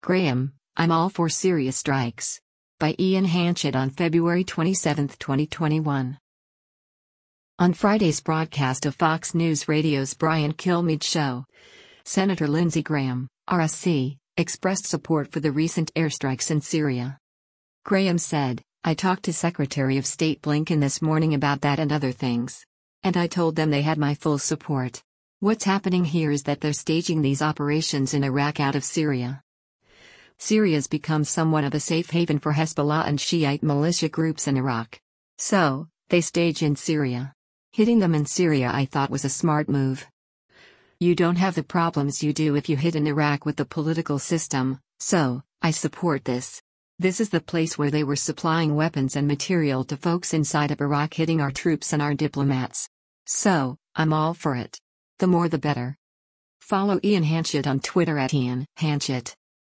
Graham, I'm all for Syria strikes. By Ian Hanchett on February 27, 2021. On Friday's broadcast of Fox News Radio's Brian Kilmeade show, Senator Lindsey Graham, RSC, expressed support for the recent airstrikes in Syria. Graham said, "I talked to Secretary of State Blinken this morning about that and other things. And I told them they had my full support. What's happening here is that they're staging these operations in Iraq out of Syria. Syria's become somewhat of a safe haven for Hezbollah and Shiite militia groups in Iraq. So, they stage in Syria. Hitting them in Syria I thought was a smart move. You don't have the problems you do if you hit in Iraq with the political system, so, I support this. This is the place where they were supplying weapons and material to folks inside of Iraq hitting our troops and our diplomats. So, I'm all for it. The more the better." Follow Ian Hanchett on Twitter @IanHanchett.